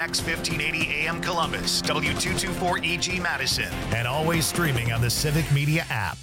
WMDX 1580 AM Columbus, W224EG Madison, and always streaming on the Civic Media app.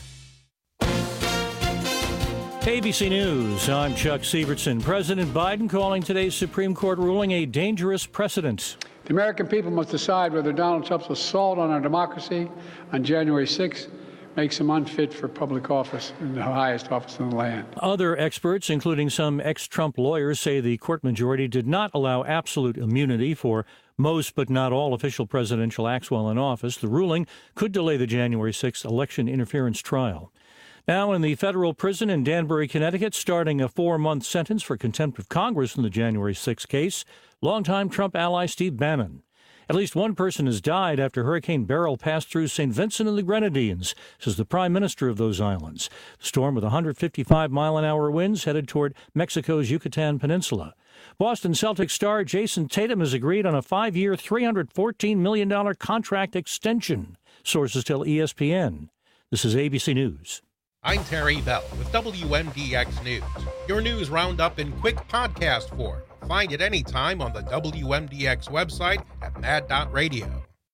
ABC News, I'm Chuck Sievertson. President Biden calling today's Supreme Court ruling a dangerous precedent. The American people must decide whether Donald Trump's assault on our democracy on January 6th makes him unfit for public office in the highest office in the land. Other experts, including some ex-Trump lawyers, say the court majority did not allow absolute immunity for most but not all official presidential acts while in office. The ruling could delay the January 6th election interference trial. Now in the federal prison in Danbury, Connecticut, starting a 4-month sentence for contempt of Congress in the January 6 case, longtime Trump ally Steve Bannon. At least one person has died after Hurricane Beryl passed through St. Vincent and the Grenadines, says the prime minister of those islands. The storm with 155-mile-an-hour winds headed toward Mexico's Yucatan Peninsula. Boston Celtics star Jason Tatum has agreed on a 5-year, $314 million contract extension, sources tell ESPN. This is ABC News. I'm Terry Bell with WMDX News, your news roundup in quick podcast form. Find it anytime on the WMDX website at mad.radio.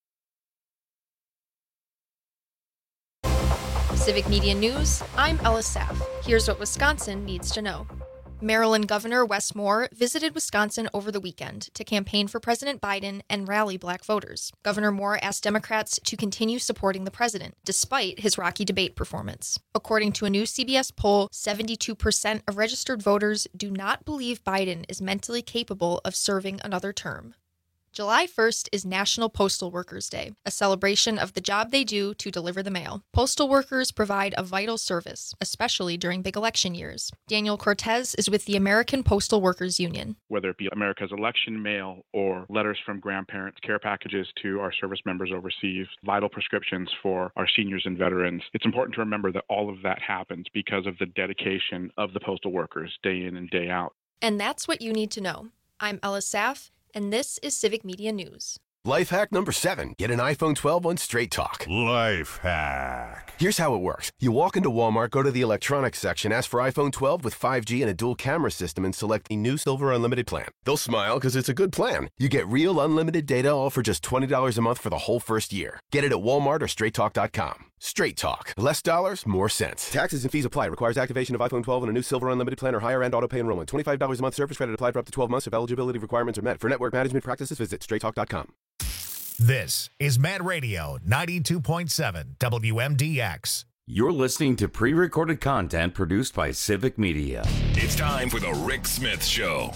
Civic Media News, I'm Ella Saff. Here's what Wisconsin needs to know. Maryland Governor Wes Moore visited Wisconsin over the weekend to campaign for President Biden and rally black voters. Governor Moore asked Democrats to continue supporting the president, despite his rocky debate performance. According to a new CBS poll, 72% of registered voters do not believe Biden is mentally capable of serving another term. July 1st is National Postal Workers Day, a celebration of the job they do to deliver the mail. Postal workers provide a vital service, especially during big election years. Daniel Cortez is with the American Postal Workers Union. Whether it be America's election mail or letters from grandparents, care packages to our service members overseas, vital prescriptions for our seniors and veterans, it's important to remember that all of that happens because of the dedication of the postal workers day in and day out. And that's what you need to know. I'm Ella Saff, and this is Civic Media News. Life hack number 7. Get an iPhone 12 on Straight Talk. Life hack. Here's how it works. You walk into Walmart, go to the electronics section, ask for iPhone 12 with 5G and a dual camera system, and select the new Silver Unlimited plan. They'll smile because it's a good plan. You get real unlimited data all for just $20 a month for the whole first year. Get it at Walmart or StraightTalk.com. Straight Talk. Less dollars, more sense. Taxes and fees apply. Requires activation of iPhone 12 and a new Silver Unlimited plan or higher end auto pay enrollment. $25 a month service credit applied for up to 12 months if eligibility requirements are met. For network management practices, visit StraightTalk.com. This is Mad Radio 92.7 WMDX. You're listening to pre-recorded content produced by Civic Media. It's time for the Rick Smith Show.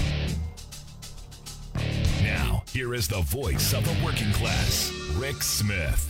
Now, here is the voice of the working class, Rick Smith.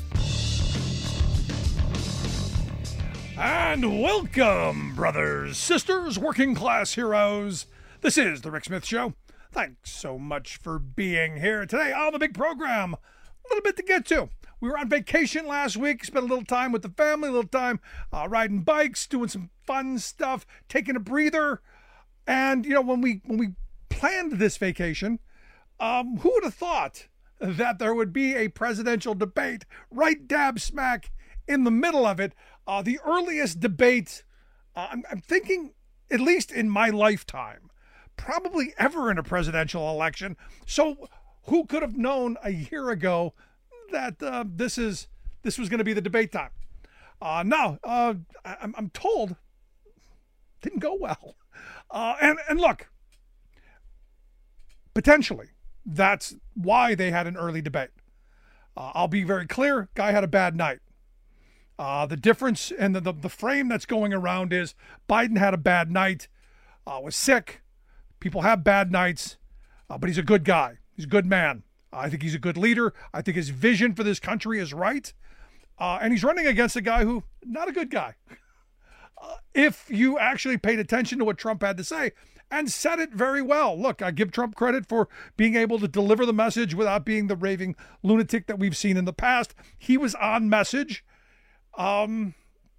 And welcome, brothers, sisters, working class heroes. This is the Rick Smith Show. Thanks so much for being here today on the big program. A little bit to get to. We were on vacation last week, spent a little time with the family, a little time riding bikes, doing some fun stuff, taking a breather. And, you know, when we planned this vacation, who would have thought that there would be a presidential debate right dab smack in the middle of it? The earliest debate, I'm thinking, at least in my lifetime, probably ever in a presidential election. So who could have known a year ago that this was going to be the debate time? Now, I'm told didn't go well. And look, potentially that's why they had an early debate. I'll be very clear. Guy had a bad night. The difference and the frame that's going around is Biden had a bad night, was sick. People have bad nights, but he's a good guy. He's a good man. I think he's a good leader. I think his vision for this country is right. And he's running against a guy who, not a good guy. If you actually paid attention to what Trump had to say and said it very well. Look, I give Trump credit for being able to deliver the message without being the raving lunatic that we've seen in the past. He was on message. And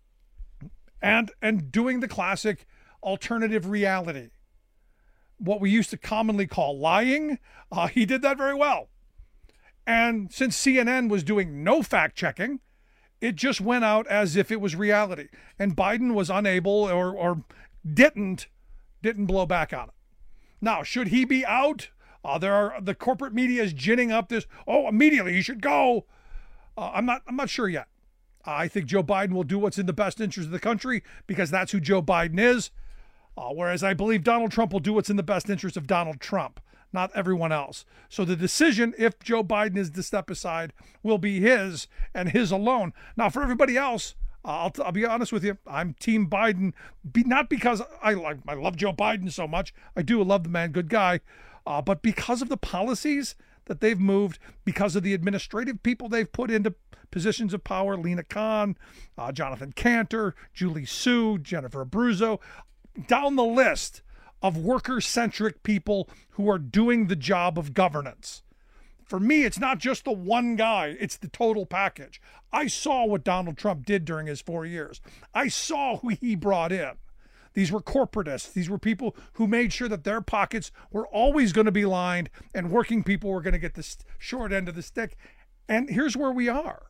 doing the classic alternative reality. What we used to commonly call lying, he did that very well. And since CNN was doing no fact-checking, it just went out as if it was reality. And Biden was unable or didn't blow back on it. Now, should he be out The corporate media is ginning up this, immediately you should go. I'm not sure yet. I think Joe Biden will do what's in the best interest of the country because that's who Joe Biden is. Whereas I believe Donald Trump will do what's in the best interest of Donald Trump, not everyone else. So the decision, if Joe Biden is to step aside, will be his and his alone. Now, for everybody else, I'll be honest with you. I'm Team Biden, not because I love Joe Biden so much. I do love the man, good guy. But because of the policies that they've moved, because of the administrative people they've put into positions of power, Lena Khan, Jonathan Cantor, Julie Su, Jennifer Abruzzo, down the list of worker-centric people who are doing the job of governance. For me, it's not just the one guy, it's the total package. I saw what Donald Trump did during his 4 years. I saw who he brought in. These were corporatists. These were people who made sure that their pockets were always going to be lined and working people were going to get the short end of the stick. And here's where we are.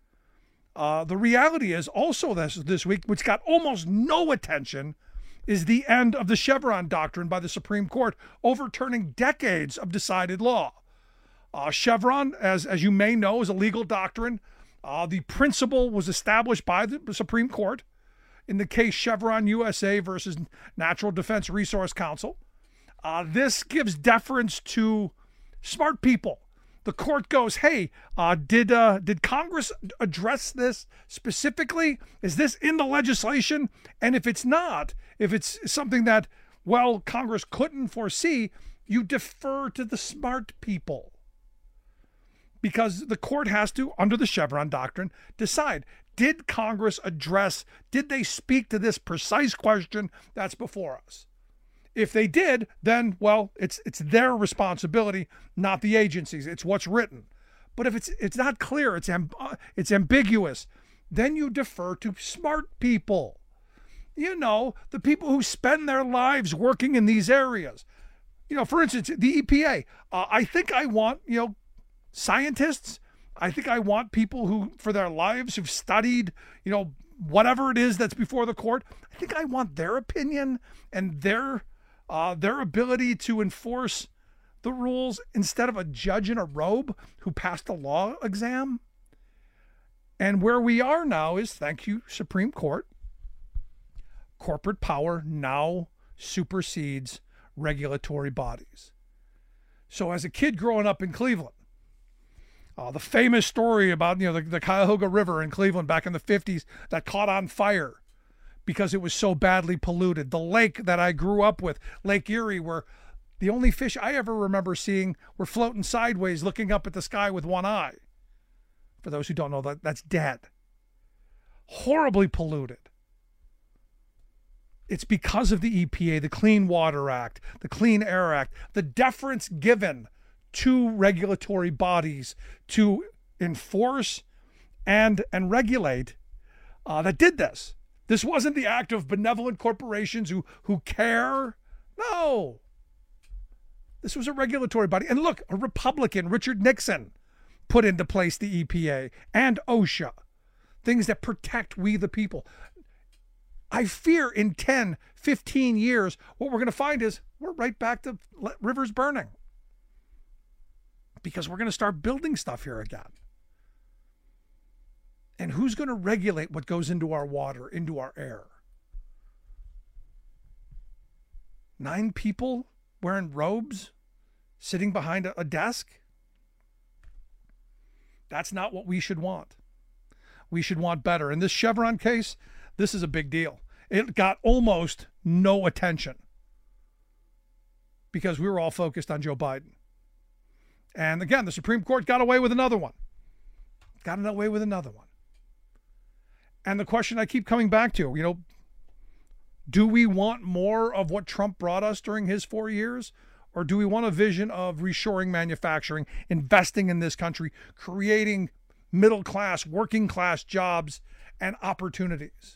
The reality is also this week, which got almost no attention, is the end of the Chevron doctrine by the Supreme Court, overturning decades of decided law. Chevron, as you may know, is a legal doctrine. The principle was established by the Supreme Court in the case Chevron USA versus Natural Defense Resource Council. This gives deference to smart people. The court goes, hey, did Congress address this specifically? Is this in the legislation? And if it's not, if it's something that, Congress couldn't foresee, you defer to the smart people. Because the court has to, under the Chevron doctrine, decide, did Congress address, did they speak to this precise question that's before us? If they did, then, it's their responsibility, not the agency's. It's what's written. But if it's not clear, it's ambiguous, then you defer to smart people. The people who spend their lives working in these areas. For instance, the EPA. I think I want, scientists. I think I want people who, for their lives, who've studied, whatever it is that's before the court. I think I want their opinion and their ability to enforce the rules instead of a judge in a robe who passed a law exam. And where we are now is, thank you, Supreme Court, corporate power now supersedes regulatory bodies. So as a kid growing up in Cleveland, the famous story about the Cuyahoga River in Cleveland back in the 50s that caught on fire because it was so badly polluted. The lake that I grew up with, Lake Erie, where the only fish I ever remember seeing were floating sideways looking up at the sky with one eye. For those who don't know, that's dead. Horribly polluted. It's because of the EPA, the Clean Water Act, the Clean Air Act, the deference given to regulatory bodies to enforce and regulate that did this. This wasn't the act of benevolent corporations who care. No. This was a regulatory body. And look, a Republican, Richard Nixon, put into place the EPA and OSHA, things that protect we the people. I fear in 10, 15 years, what we're going to find is we're right back to rivers burning. Because we're going to start building stuff here again. And who's going to regulate what goes into our water, into our air? 9 people wearing robes, sitting behind a desk? That's not what we should want. We should want better. In this Chevron case, this is a big deal. It got almost no attention because we were all focused on Joe Biden. And again, the Supreme Court got away with another one. And the question I keep coming back to, do we want more of what Trump brought us during his 4 years? Or do we want a vision of reshoring manufacturing, investing in this country, creating middle class, working class jobs and opportunities?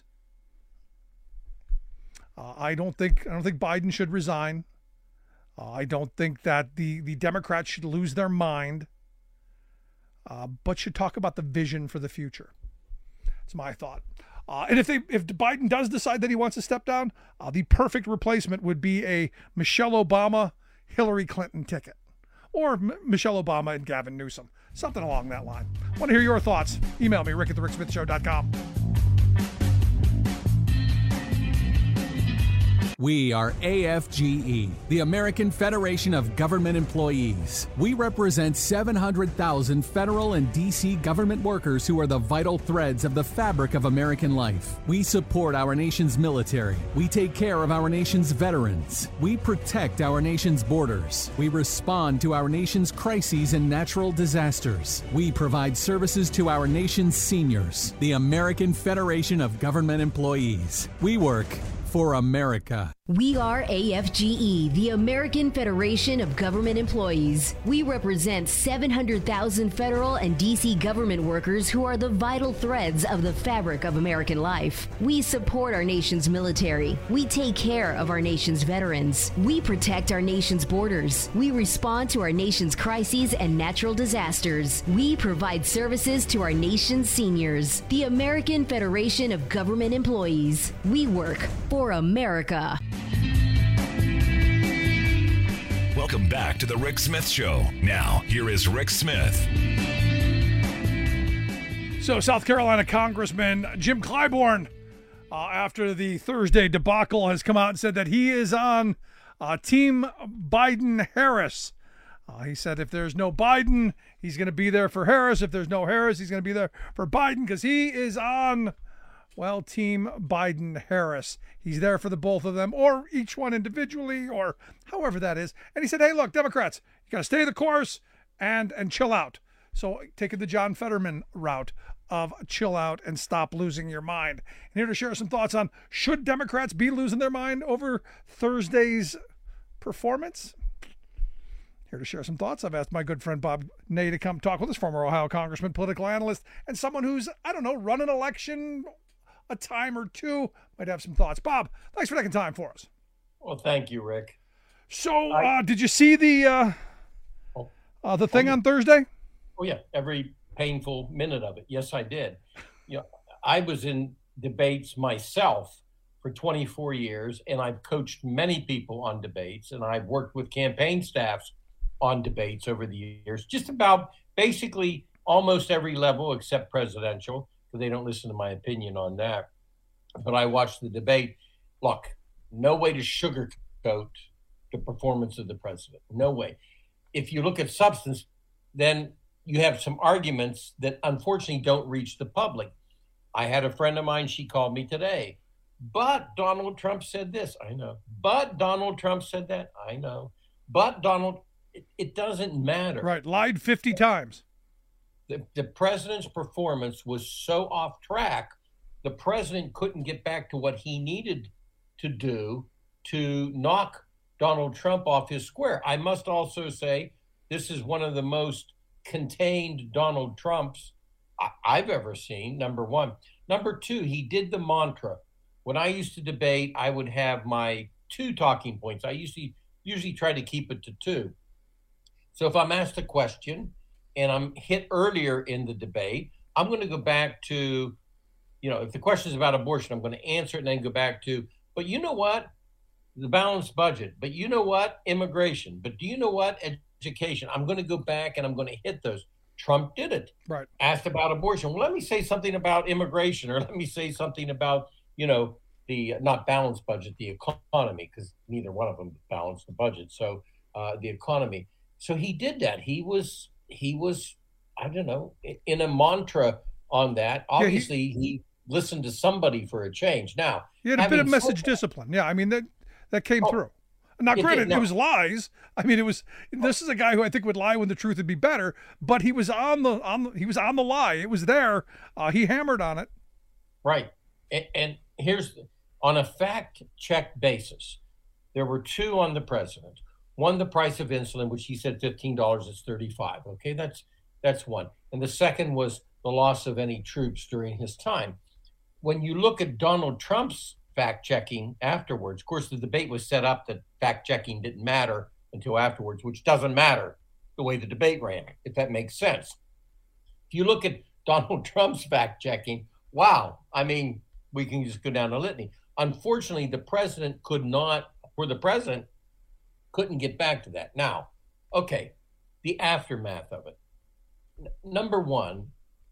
I don't think Biden should resign. I don't think that the Democrats should lose their mind, but should talk about the vision for the future. It's my thought. And if Biden does decide that he wants to step down, the perfect replacement would be a Michelle Obama, Hillary Clinton ticket. or Michelle Obama and Gavin Newsom. Something along that line. Want to hear your thoughts? Email me, rick@thericksmithshow.com. We are AFGE, the American Federation of Government Employees. We represent 700,000 federal and D.C. government workers who are the vital threads of the fabric of American life. We support our nation's military. We take care of our nation's veterans. We protect our nation's borders. We respond to our nation's crises and natural disasters. We provide services to our nation's seniors. The American Federation of Government Employees. We work for America. We are AFGE, the American Federation of Government Employees. We represent 700,000 federal and D.C. government workers who are the vital threads of the fabric of American life. We support our nation's military. We take care of our nation's veterans. We protect our nation's borders. We respond to our nation's crises and natural disasters. We provide services to our nation's seniors. The American Federation of Government Employees. We work for America. Welcome back to the Rick Smith Show. Now, here is Rick Smith. So, South Carolina Congressman Jim Clyburn, after the Thursday debacle, has come out and said that he is on Team Biden-Harris. He said if there's no Biden, he's going to be there for Harris. If there's no Harris, he's going to be there for Biden because he is on, well, Team Biden-Harris. He's there for the both of them, or each one individually, or however that is. And he said, hey, look, Democrats, you got to stay the course and chill out. So taking the John Fetterman route of chill out and stop losing your mind. And here to share some thoughts on should Democrats be losing their mind over Thursday's performance? Here to share some thoughts, I've asked my good friend Bob Ney to come talk with us, former Ohio congressman, political analyst, and someone who's, I don't know, run an election a time or two, might have some thoughts. Bob, thanks for taking time for us. Well, thank you, Rick. So, did you see the thing on Thursday? Oh, yeah, every painful minute of it. Yes, I did. You know, I was in debates myself for 24 years, and I've coached many people on debates, and I've worked with campaign staffs on debates over the years, just about basically almost every level except presidential. They don't listen to my opinion on that. But I watched the debate. Look, no way to sugarcoat the performance of the president. No way. If you look at substance, then you have some arguments that unfortunately don't reach the public. I had a friend of mine, she called me today. But Donald Trump said this. I know. But Donald Trump said that. I know. But Donald, it doesn't matter. Right. Lied 50 times. The president's performance was so off track, the president couldn't get back to what he needed to do to knock Donald Trump off his square. I must also say this is one of the most contained Donald Trumps I've ever seen, number one. Number two, he did the mantra. When I used to debate, I would have my 2 talking points. I usually try to keep it to 2. So if I'm asked a question, and I'm hit earlier in the debate, I'm going to go back to, if the question is about abortion, I'm going to answer it and then go back to, but you know what? The balanced budget. But you know what? Immigration. But do you know what? Education. I'm going to go back and I'm going to hit those. Trump did it. Right. Asked about abortion. Well, let me say something about immigration, or let me say something about, the not balanced budget, the economy, because neither one of them balanced the budget. So the economy. So he did that. He was, I don't know, in a mantra on that. Obviously, he listened to somebody for a change. Now, he had a bit of message discipline. Yeah, I mean, that came through. Now, granted, it was lies. I mean, this is a guy who I think would lie when the truth would be better, but he was on the lie. It was there. He hammered on it. Right. And here's, on a fact check basis, there were 2 on the president. One, the price of insulin, which he said $15 is $35. Okay, that's one. And the second was the loss of any troops during his time. When you look at Donald Trump's fact-checking afterwards, of course, the debate was set up that fact-checking didn't matter until afterwards, which doesn't matter the way the debate ran, if that makes sense. If you look at Donald Trump's fact-checking, wow, I mean, we can just go down the litany. Unfortunately, the president couldn't get back to that. Now, okay, the aftermath of it. Number one,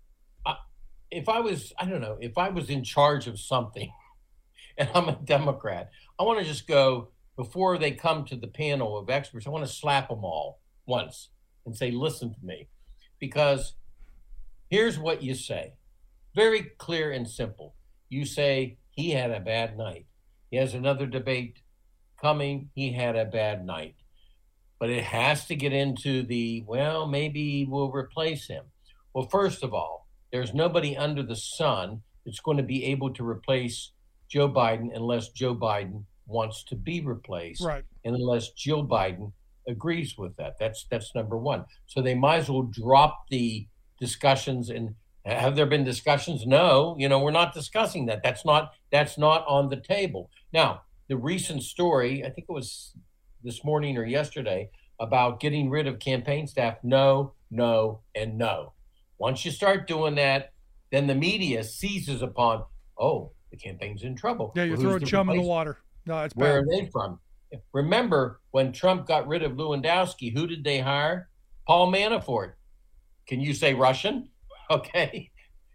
if I was in charge of something and I'm a Democrat, I want to just go, before they come to the panel of experts, I want to slap them all once and say, listen to me, because here's what you say. Very clear and simple. You say, he had a bad night. He has another debate coming. He had a bad night. But it has to get into maybe we'll replace him. Well, first of all, there's nobody under the sun that's going to be able to replace Joe Biden unless Joe Biden wants to be replaced, right, and unless Jill Biden agrees with that. That's number one. So they might as well drop the discussions. And have there been discussions? No, we're not discussing that. That's not on the table. Now, the recent story, I think it was this morning or yesterday, about getting rid of campaign staff. No, and no. Once you start doing that, then the media seizes upon, the campaign's in trouble. Yeah, you're throwing chum in the water. No, it's bad. Where are they from? Remember, when Trump got rid of Lewandowski, who did they hire? Paul Manafort. Can you say Russian? Okay.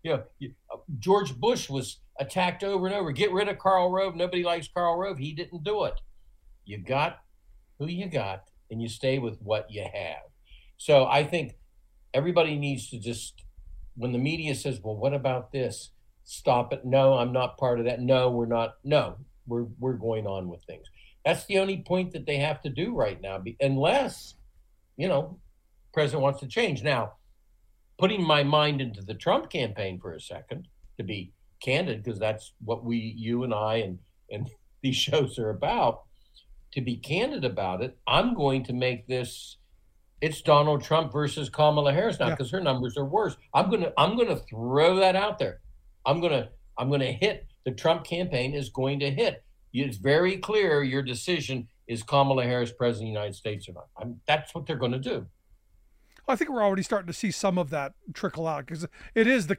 George Bush was attacked over and over. Get rid of Karl Rove. Nobody likes Karl Rove. He didn't do it. You got who you got, and you stay with what you have. So I think everybody needs to just, when the media says, well, what about this? Stop it. No, I'm not part of that. No, we're not. No, we're going on with things. That's the only point that they have to do right now, unless, president wants to change. Now, putting my mind into the Trump campaign for a second, to be candid, because that's what you and I and these shows are about, to be candid about it, I'm going to make this, it's Donald Trump versus Kamala Harris now, because her numbers are worse. I'm gonna throw that out there. I'm gonna hit, the Trump campaign is going to hit. It's very clear your decision is Kamala Harris president of the United States or not. That's what they're going to do. I think we're already starting to see some of that trickle out, because it is the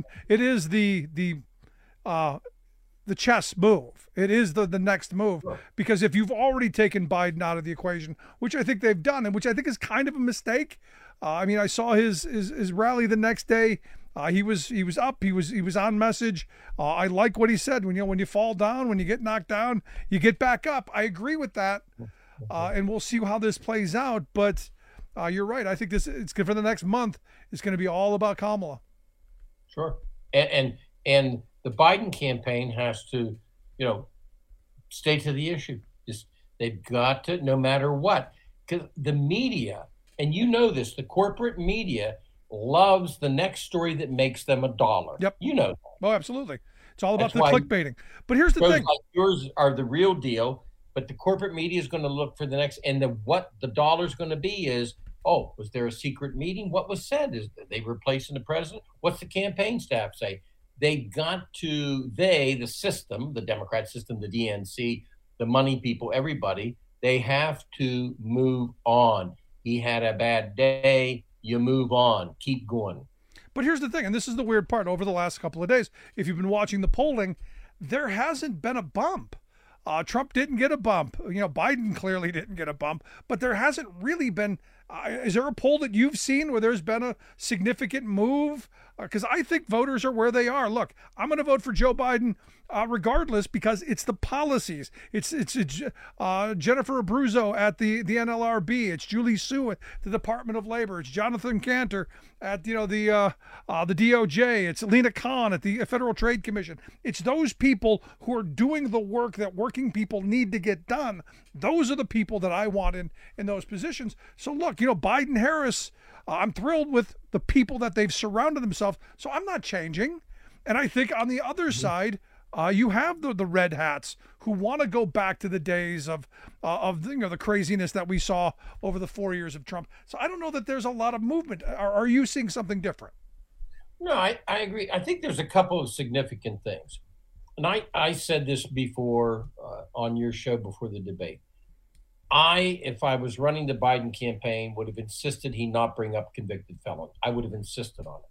chess move. It is the next move, because if you've already taken Biden out of the equation, which I think they've done, and which I think is kind of a mistake. I saw his rally the next day. He was up. He was on message. I like what he said. When you fall down, when you get knocked down, you get back up. I agree with that, and we'll see how this plays out. But you're right. I think it's good for the next month. It's going to be all about Kamala. Sure, and the Biden campaign has to, stay to the issue. They've got to, no matter what, because the media, and this, the corporate media loves the next story that makes them $1. Yep. Oh, absolutely. It's all about the clickbaiting. But here's the thing. Like yours are the real deal, but the corporate media is going to look for the next, and what the dollar's going to be is, was there a secret meeting? What was said? Is they replacing the president? What's the campaign staff say? They've got to, the system, the Democrat system, the DNC, the money people, everybody, they have to move on. He had a bad day. You move on, keep going. But here's the thing, and this is the weird part. Over the last couple of days, if you've been watching the polling, there hasn't been a bump. Trump didn't get a bump. Biden clearly didn't get a bump, but there hasn't really been. Is there a poll that you've seen where there's been a significant move? Because I think voters are where they are. Look, I'm going to vote for Joe Biden regardless, because it's the policies. It's Jennifer Abruzzo at the NLRB. It's Julie Su at the Department of Labor. It's Jonathan Cantor at the DOJ. It's Lena Khan at the Federal Trade Commission. It's those people who are doing the work that working people need to get done. Those are the people that I want in those positions. So look, Biden, Harris, I'm thrilled with the people that they've surrounded themselves. So I'm not changing. And I think on the other side, you have the red hats who want to go back to the days of the craziness that we saw over the 4 years of Trump. So I don't know that there's a lot of movement. Are you seeing something different? No, I agree. I think there's a couple of significant things. And I said this before on your show before the debate. If I was running the Biden campaign, would have insisted he not bring up convicted felons. I would have insisted on it.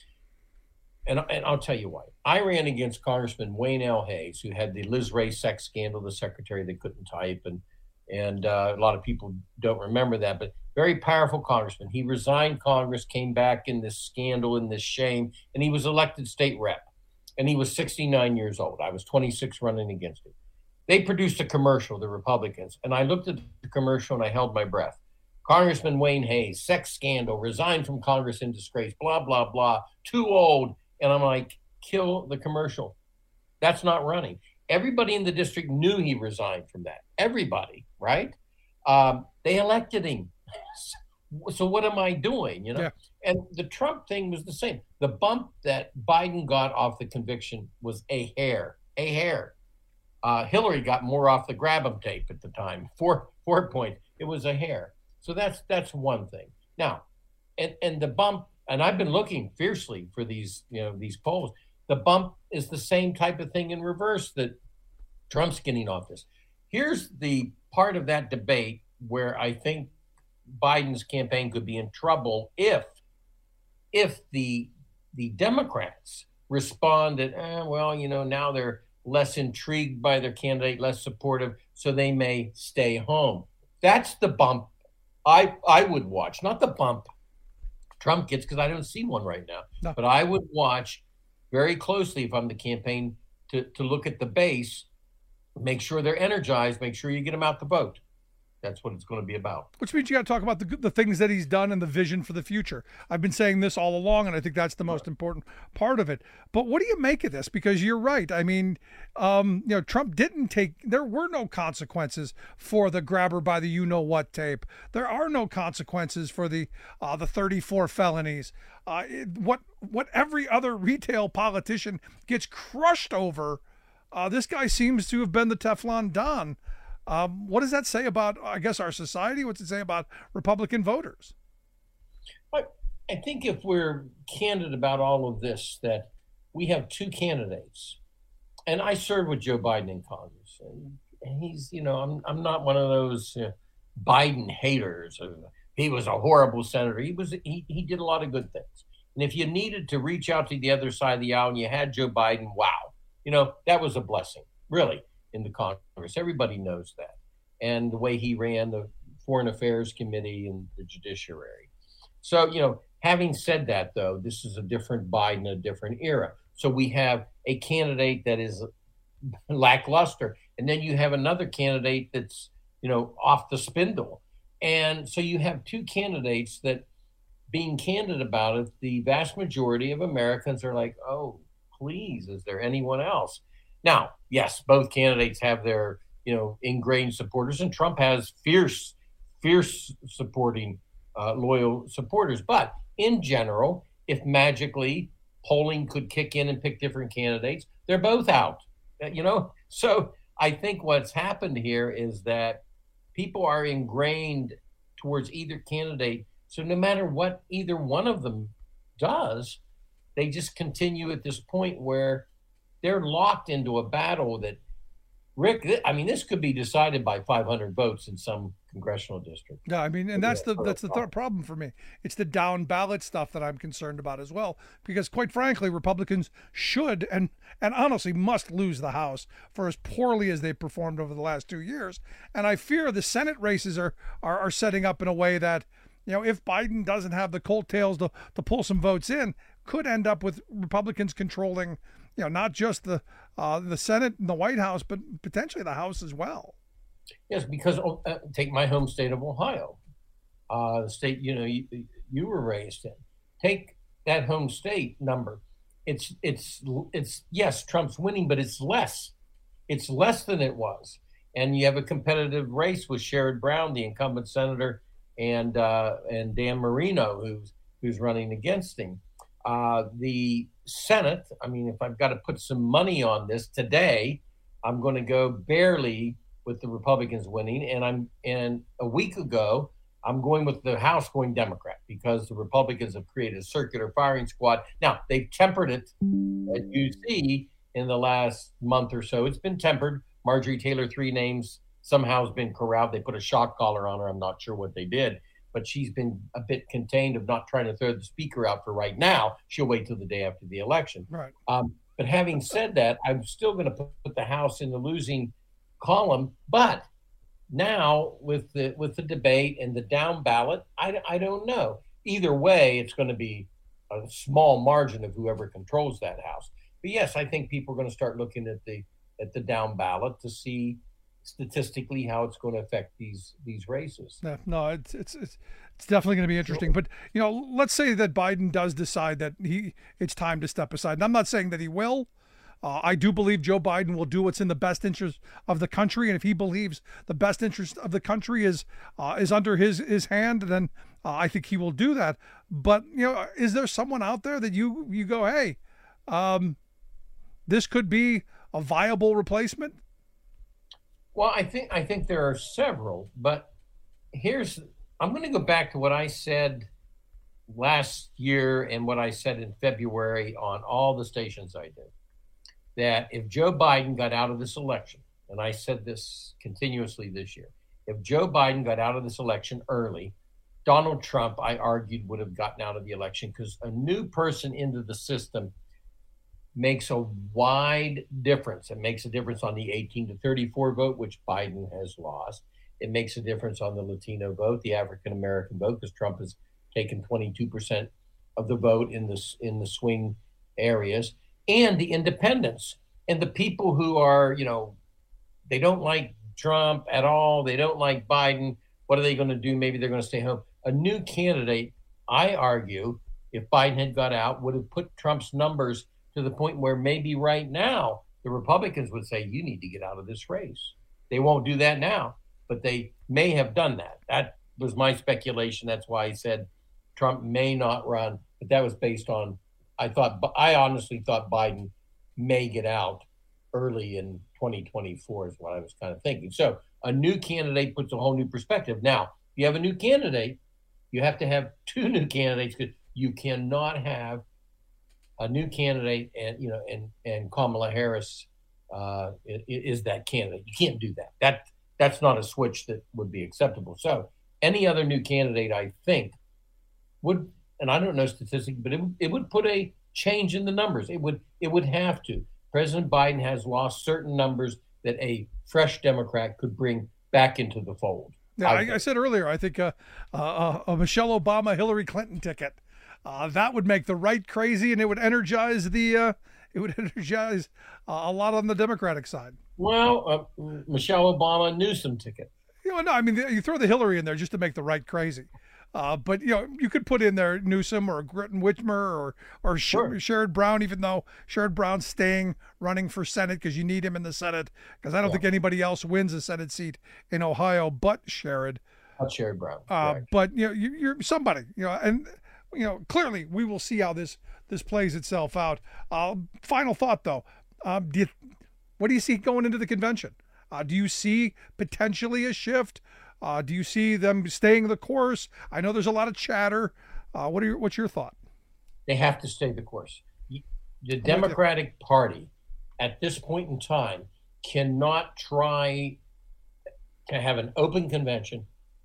And I'll tell you why. I ran against Congressman Wayne L. Hayes, who had the Liz Ray sex scandal, the secretary that couldn't type. And a lot of people don't remember that. But very powerful congressman. He resigned Congress, came back in this scandal, in this shame, and he was elected state rep. And he was 69 years old. I was 26 running against him. They produced a commercial, the Republicans, and I looked at the commercial and I held my breath. Congressman Wayne Hayes, sex scandal, resigned from Congress in disgrace, blah, blah, blah, too old. And I'm like, kill the commercial. That's not running. Everybody in the district knew he resigned from that. Everybody, right? They elected him. So what am I doing, you know? Yeah. And the Trump thing was the same. The bump that Biden got off the conviction was a hair. Hillary got more off the grab-em tape at the time, 4 points. It was a hair. So that's one thing. Now, and the bump, and I've been looking fiercely for these polls. The bump is the same type of thing in reverse that Trump's getting off this. Here's the part of that debate where I think Biden's campaign could be in trouble if the Democrats responded, now they're less intrigued by their candidate, less supportive, so they may stay home. That's the bump I would watch, not the bump Trump gets, because I don't see one right now. No. But I would watch very closely if I'm the campaign to look at the base, make sure they're energized, make sure you get them out to vote. That's what it's going to be about. Which means you got to talk about the things that he's done and the vision for the future. I've been saying this all along, and I think that's the most important part of it. But what do you make of this? Because you're right. I mean, Trump there were no consequences for the grabber by the you-know-what tape. There are no consequences for the 34 felonies. What every other retail politician gets crushed over, this guy seems to have been the Teflon Don. What does that say about, I guess, our society? What's it say about Republican voters? I think if we're candid about all of this, that we have two candidates. And I served with Joe Biden in Congress. And he's, I'm not one of those Biden haters. He was a horrible senator. He did a lot of good things. And if you needed to reach out to the other side of the aisle and you had Joe Biden, wow, that was a blessing, really. In the Congress. Everybody knows that. And the way he ran the Foreign Affairs Committee and the Judiciary. So, having said that, though, this is a different Biden, a different era. So we have a candidate that is lackluster. And then you have another candidate that's, off the spindle. And so you have two candidates that, being candid about it, the vast majority of Americans are like, oh, please, is there anyone else? Now, yes, both candidates have their, ingrained supporters, and Trump has fierce supporting, loyal supporters. But in general, if magically polling could kick in and pick different candidates, they're both out, So I think what's happened here is that people are ingrained towards either candidate. So no matter what either one of them does, they just continue at this point where they're locked into a battle that, Rick, this could be decided by 500 votes in some congressional district. Yeah, and that's the third problem for me. It's the down ballot stuff that I'm concerned about as well, because quite frankly, Republicans should and honestly must lose the House for as poorly as they performed over the last 2 years. And I fear the Senate races are setting up in a way that, if Biden doesn't have the coattails to pull some votes in, could end up with Republicans controlling, not just the Senate and the White House, but potentially the House as well. Yes, because take my home state of Ohio, the state you were raised in. Take that home state number. It's yes, Trump's winning, but it's less. It's less than it was, and you have a competitive race with Sherrod Brown, the incumbent senator, and Dan Marino, who's running against him. The Senate, if I've got to put some money on this today, I'm going to go barely with the Republicans winning. And a week ago, I'm going with the House going Democrat, because the Republicans have created a circular firing squad. Now, they've tempered it, as you see, in the last month or so. It's been tempered. Marjorie Taylor, 3 names, somehow has been corralled. They put a shock collar on her. I'm not sure what they did. But she's been a bit contained of not trying to throw the speaker out for right now. She'll wait till the day after the election. Right. But having said that, I'm still going to put the House in the losing column. But Now with the debate and the down ballot, I don't know. Either way, it's going to be a small margin of whoever controls that House. But yes, I think people are going to start looking at the down ballot to see statistically how it's going to affect these races. Yeah, no, it's definitely going to be interesting. But let's say that Biden does decide that it's time to step aside. And I'm not saying that he will. I do believe Joe Biden will do what's in the best interest of the country, and if he believes the best interest of the country is under his hand, then I think he will do that. But is there someone out there that you go, hey, this could be a viable replacement? Well, I think there are several, but I'm going to go back to what I said last year and what I said in February on all the stations I did. That if Joe Biden got out of this election, and I said this continuously this year, if Joe Biden got out of this election early, Donald Trump, I argued, would have gotten out of the election because a new person into the system makes a wide difference. It makes a difference on the 18 to 34 vote, which Biden has lost. It makes a difference on the Latino vote, the African-American vote, because Trump has taken 22% of the vote in the swing areas. And the independents and the people who are, they don't like Trump at all. They don't like Biden. What are they going to do? Maybe they're going to stay home. A new candidate, I argue, if Biden had got out, would have put Trump's numbers to the point where maybe right now the Republicans would say, you need to get out of this race. They won't do that now, but they may have done that. That was my speculation. That's why I said Trump may not run, but that was based on I honestly thought Biden may get out early in 2024 is what I was kind of thinking. So a new candidate puts a whole new perspective. Now, if you have a new candidate, you have to have two new candidates because you cannot have a new candidate and Kamala Harris is that candidate. You can't do that. That's not a switch that would be acceptable. So any other new candidate, I think, would. And I don't know statistics, but it would put a change in the numbers. It would have to. President Biden has lost certain numbers that a fresh Democrat could bring back into the fold. Yeah, I said earlier, I think a Michelle Obama, Hillary Clinton ticket, that would make the right crazy, and it would energize a lot on the Democratic side. Well, Michelle Obama, Newsom ticket. No, I mean you throw the Hillary in there just to make the right crazy. But you could put in there Newsom or Gretchen Whitmer or Sure. Sherrod Brown, even though Sherrod Brown's staying running for Senate because you need him in the Senate. Because I don't think anybody else wins a Senate seat in Ohio but Sherrod. Not Sherrod Brown. But you're somebody. And clearly we will see how this plays itself out. Final thought though, what do you see going into the convention? Do you see potentially a shift? Do you see them staying the course? I know there's a lot of chatter. What's your thought? They have to stay the course. The Democratic Party at this point in time cannot try to have an open convention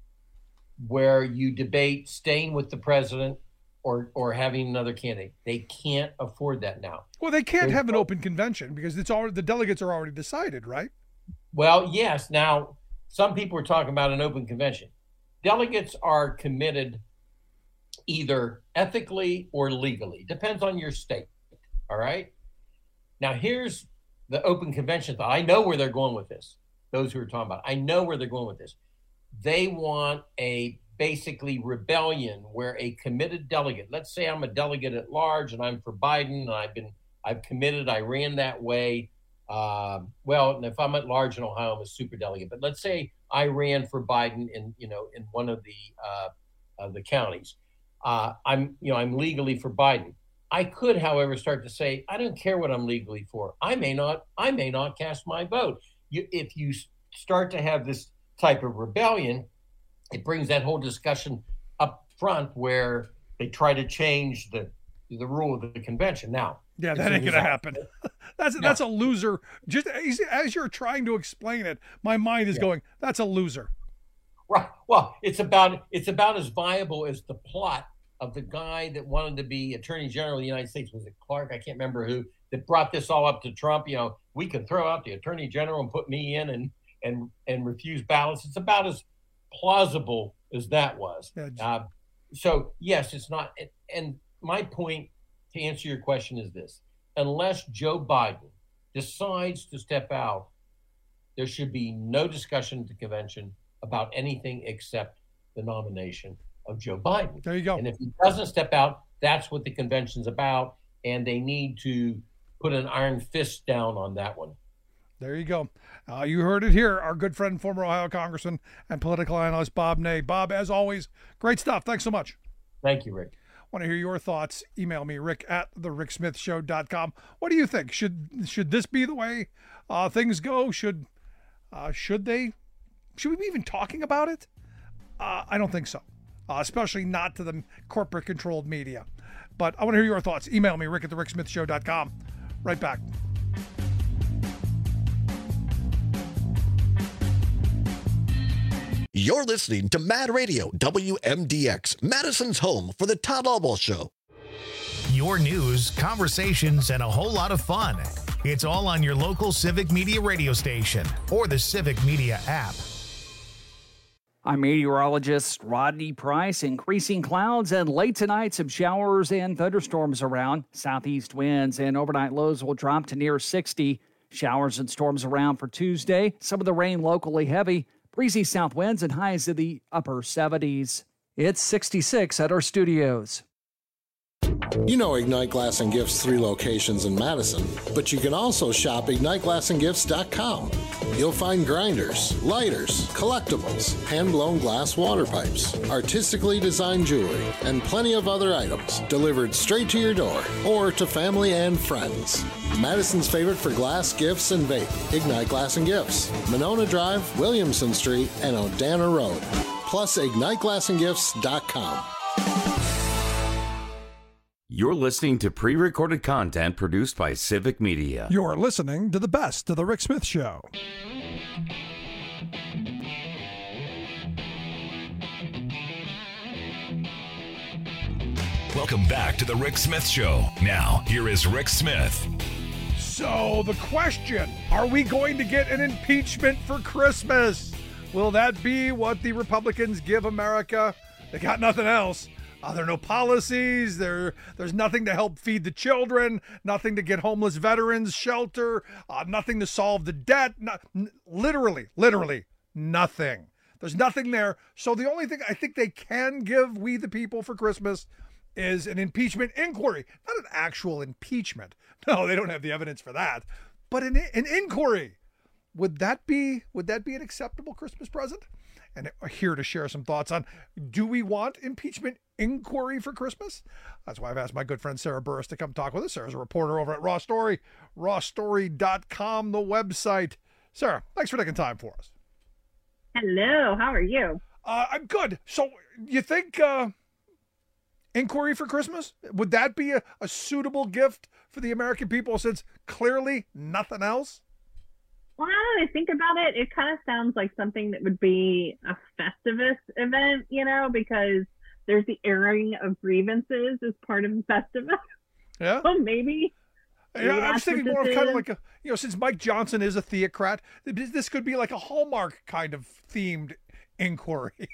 where you debate staying with the president or having another candidate. They can't afford that now. Well, they can't have an open convention because the delegates are already decided, right? Well, yes. Now, some people are talking about an open convention. Delegates are committed either ethically or legally. Depends on your state. All right. Now, here's the open convention thought. I know where they're going with this. Those who are talking about it, I know where they're going with this. They want a basically rebellion where a committed delegate, let's say I'm a delegate at large and I'm for Biden and I've committed, I ran that way. Well, if I'm at large in Ohio, I'm a super delegate. But let's say I ran for Biden in one of the counties. I'm legally for Biden. I could, however, start to say, I don't care what I'm legally for. I may not cast my vote. If you start to have this type of rebellion, it brings that whole discussion up front where they try to change the rule of the convention. Now, yeah, that ain't going to happen. That's a loser. Just as you're trying to explain it, my mind is going, that's a loser. Right. Well, it's about as viable as the plot of the guy that wanted to be Attorney General of the United States. Was it Clark? I can't remember who that brought this all up to Trump. We can throw out the Attorney General and put me in, and and refuse ballots. It's about as plausible as that was. So yes, it's not. And my point to answer your question is this: unless Joe Biden decides to step out, there should be no discussion at the convention about anything except the nomination of Joe Biden. There you go. And if he doesn't step out, that's what the convention's about, and they need to put an iron fist down on that one. There you go. You heard it here. Our good friend, former Ohio Congressman and political analyst Bob Ney. Bob, as always, great stuff. Thanks so much. Thank you, Rick. Want to hear your thoughts? Email me, rick@thericksmithshow.com. What do you think? Should this be the way things go? Should we be even talking about it? I don't think so, especially not to the corporate-controlled media. But I want to hear your thoughts. Email me, rick@thericksmithshow.com. Right back. You're listening to Mad Radio, WMDX, Madison's home for the Todd Albaugh Show. Your news, conversations, and a whole lot of fun. It's all on your local Civic Media radio station or the Civic Media app. I'm meteorologist Rodney Price. Increasing clouds and late tonight, some showers and thunderstorms around. Southeast winds and overnight lows will drop to near 60. Showers and storms around for Tuesday. Some of the rain locally heavy. Breezy south winds and highs in the upper 70s. It's 66 at our studios. You know Ignite Glass and Gifts 3 locations in Madison, but you can also shop IgniteGlassandGifts.com. You'll find grinders, lighters, collectibles, hand-blown glass water pipes, artistically designed jewelry, and plenty of other items delivered straight to your door or to family and friends. Madison's favorite for glass, gifts, and vape, Ignite Glass and Gifts, Monona Drive, Williamson Street, and Odana Road. Plus, IgniteGlassandGifts.com. You're listening to pre-recorded content produced by Civic Media. You're listening to the best of The Rick Smith Show. Welcome back to the Rick Smith Show. Now, here is Rick Smith. So the question, are we going to get an impeachment for Christmas? Will that be what the Republicans give America? They got nothing else. There are no policies. There's nothing to help feed the children, nothing to get homeless veterans shelter, nothing to solve the debt. Literally nothing. There's nothing there. So the only thing I think they can give we the people for Christmas is an impeachment inquiry. Not an actual impeachment. No, they don't have the evidence for that. But an inquiry. Would that be an acceptable Christmas present? And here to share some thoughts on, do we want impeachment inquiry for Christmas? That's why I've asked my good friend Sarah Burris to come talk with us. Sarah's a reporter over at Raw Story, rawstory.com, the website. Sarah, thanks for taking time for us. Hello, how are you? I'm good. So you think inquiry for Christmas, would that be a suitable gift for the American people since clearly nothing else? Well, now that I think about it, it kind of sounds like something that would be a Festivus event, because there's the airing of grievances as part of the Festivus. Yeah. So maybe. Yeah, I was thinking more of kind of like since Mike Johnson is a theocrat, this could be like a Hallmark kind of themed inquiry.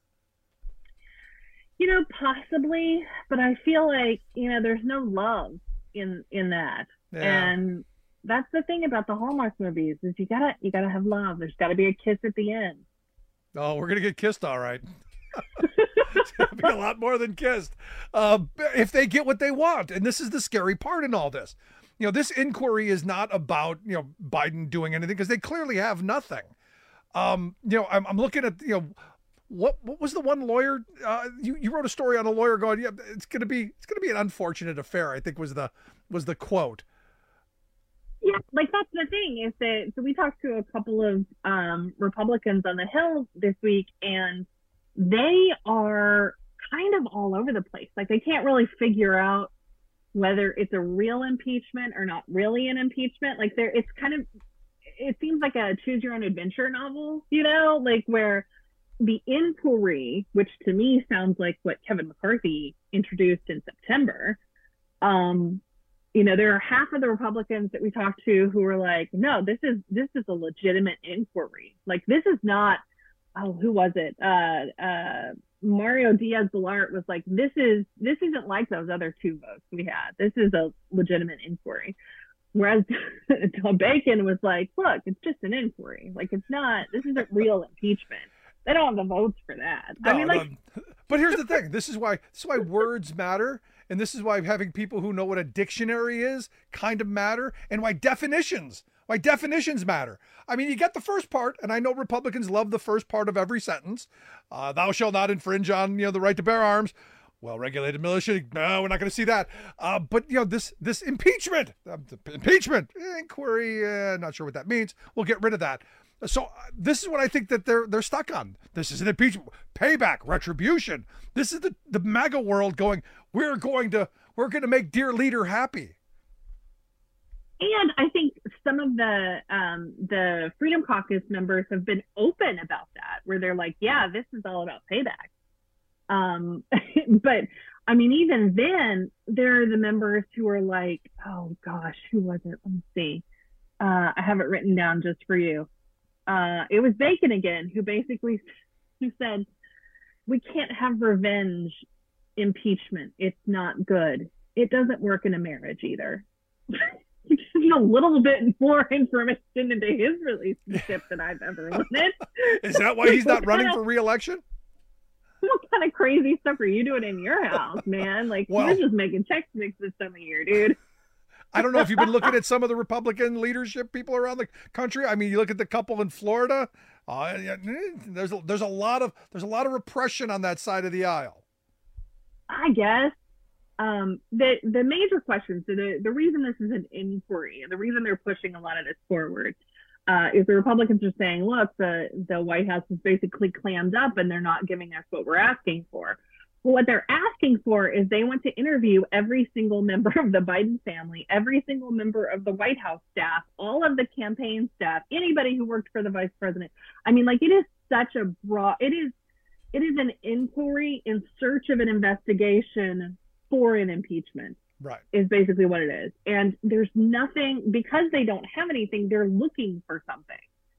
Possibly, but I feel like, there's no love in that. Yeah. And that's the thing about the Hallmark movies is you gotta have love. There's gotta be a kiss at the end. Oh, we're gonna get kissed, all right. It's gonna be a lot more than kissed. If they get what they want, and this is the scary part in all this. This inquiry is not about Biden doing anything because they clearly have nothing. I'm looking at what was the one lawyer you wrote a story on a lawyer going, yeah, it's gonna be an unfortunate affair, I think was the quote. Yeah, like that's the thing is that so we talked to a couple of Republicans on the Hill this week, and they are kind of all over the place. Like they can't really figure out whether it's a real impeachment or not really an impeachment. Like it seems like a choose your own adventure novel, like where the inquiry, which to me sounds like what Kevin McCarthy introduced in September, there are half of the Republicans that we talked to who were like, no, this is a legitimate inquiry. Like, this is not, who was it? Mario Diaz-Balart was like, this isn't like those other two votes we had. This is a legitimate inquiry. Whereas Tom Bacon was like, look, it's just an inquiry. Like, this isn't real impeachment. They don't have the votes for that. No, but here's the thing. This is why words matter. And this is why having people who know what a dictionary is kind of matter, and why definitions matter. I mean, you get the first part, and I know Republicans love the first part of every sentence. Thou shalt not infringe on, the right to bear arms. Well-regulated militia. No, we're not going to see that. But this impeachment, inquiry. Not sure what that means. We'll get rid of that. So this is what I think that they're stuck on. This is an impeachment, payback, retribution. This is the MAGA world going, we're going to make dear leader happy. And I think some of the Freedom Caucus members have been open about that, where they're like, yeah, this is all about payback. But I mean, even then, there are the members who are like, oh gosh, who was it? Let me see. I have it written down just for you. It was Bacon again, who said, we can't have revenge impeachment. It's not good. It doesn't work in a marriage either. Just a little bit more information into his relationship than I've ever wanted. Is that why he's not running for re-election? What kind of crazy stuff are you doing in your house, man? Like, you're just making Chex Mix this time of year, dude. I don't know if you've been looking at some of the Republican leadership people around the country. I mean, you look at the couple in Florida. There's a lot of repression on that side of the aisle. I guess the major questions. So the reason this is an inquiry, and the reason they're pushing a lot of this forward, is the Republicans are saying, look, the White House is basically clammed up, and they're not giving us what we're asking for. Well, what they're asking for is they want to interview every single member of the Biden family, every single member of the White House staff, all of the campaign staff, anybody who worked for the vice president. I mean, like, it is such a broad, it is an inquiry in search of an investigation for an impeachment. Right. Is basically what it is. And there's nothing, because they don't have anything, they're looking for something.